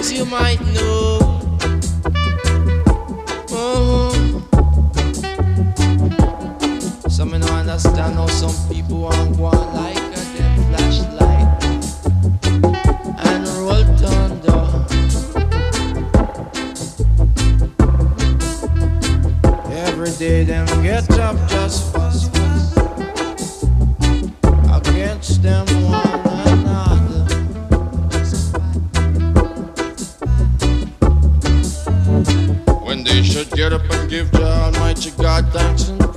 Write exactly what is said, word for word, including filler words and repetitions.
as you might know. Oh. Some me no understand how some people want go on like a them flashlight and roll thunder. Every day them get up just fast against them one another. When they should get up and give the Almighty God thanks and